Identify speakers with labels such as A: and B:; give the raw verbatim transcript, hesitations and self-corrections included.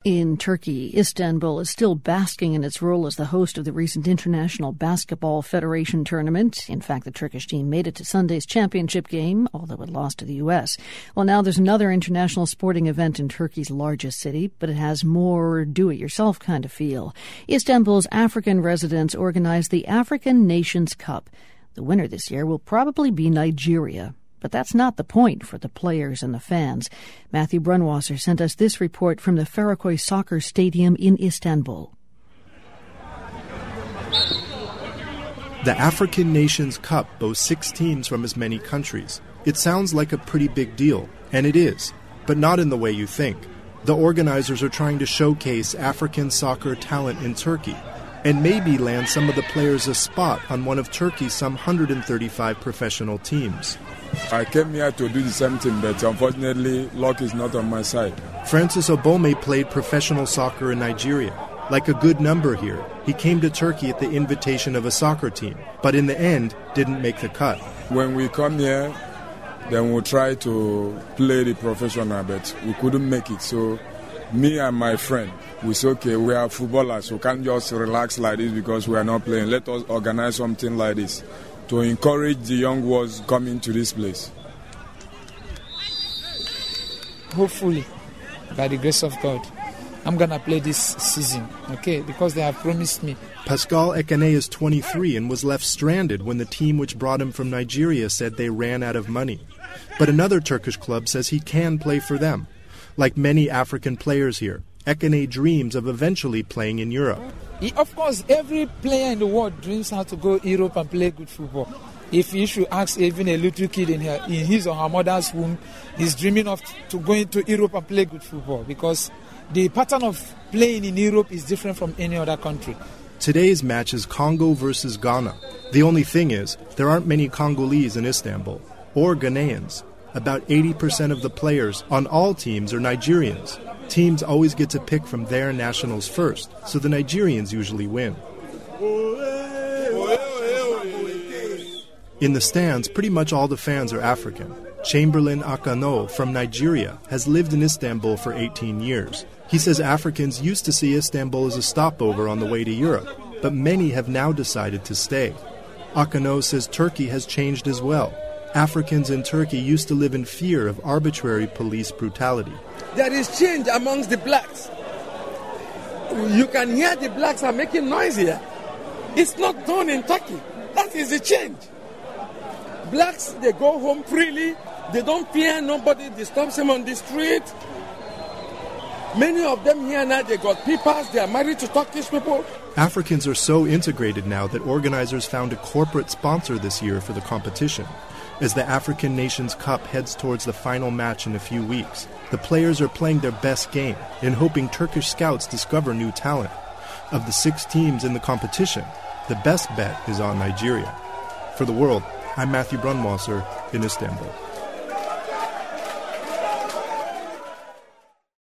A: In Turkey, Istanbul is still basking in its role as the host of the recent International Basketball Federation tournament. In fact, the Turkish team made it to Sunday's championship game, although it lost to the U S. Well, now there's another international sporting event in Turkey's largest city, but it has more do-it-yourself kind of feel. Istanbul's African residents organized the African Nations Cup. The winner this year will probably be Nigeria. But that's not the point for the players and the fans. Matthew Brunwasser sent us this report from the Faraköy Soccer Stadium in Istanbul.
B: The African Nations Cup boasts six teams from as many countries. It sounds like a pretty big deal, and it is, but not in the way you think. The organizers are trying to showcase African soccer talent in Turkey, and maybe land some of the players a spot on one of Turkey's some one hundred thirty-five professional teams.
C: I came here to do the same thing, but unfortunately, luck is not on my side.
B: Francis Obome played professional soccer in Nigeria. Like a good number here, he came to Turkey at the invitation of a soccer team, but in the end, didn't make the cut.
C: When we come here, then we'll try to play the professional, but we couldn't make it. So me and my friend, we said, okay, we are footballers, we can't just relax like this because we are not playing. Let us organize something like this to encourage the young ones coming to this place.
D: Hopefully, by the grace of God, I'm going to play this season, okay, because they have promised me.
B: Pascal Ekene is twenty-three and was left stranded when the team which brought him from Nigeria said they ran out of money. But another Turkish club says he can play for them. Like many African players here, Ekene dreams of eventually playing in Europe.
D: Of course, every player in the world dreams how to go to Europe and play good football. If you should ask even a little kid in, her, in his or her mother's womb, he's dreaming of to going to Europe and play good football because the pattern of playing in Europe is different from any other country.
B: Today's match is Congo versus Ghana. The only thing is, there aren't many Congolese in Istanbul, or Ghanaians. About eighty percent of the players on all teams are Nigerians. Teams always get to pick from their nationals first, so the Nigerians usually win. In the stands, pretty much all the fans are African. Chamberlain Akano from Nigeria has lived in Istanbul for eighteen years. He says Africans used to see Istanbul as a stopover on the way to Europe, but many have now decided to stay. Akano says Turkey has changed as well. Africans in Turkey used to live in fear of arbitrary police brutality.
E: There is change amongst the blacks. You can hear the blacks are making noise here. It's not done in Turkey. That is the change. Blacks, they go home freely. They don't fear nobody disturbs them on the street. Many of them here now, they got papers. They are married to Turkish people.
B: Africans are so integrated now that organizers found a corporate sponsor this year for the competition. As the African Nations Cup heads towards the final match in a few weeks, the players are playing their best game and hoping Turkish scouts discover new talent. Of the six teams in the competition, the best bet is on Nigeria. For The World, I'm Matthew Brunwasser in Istanbul.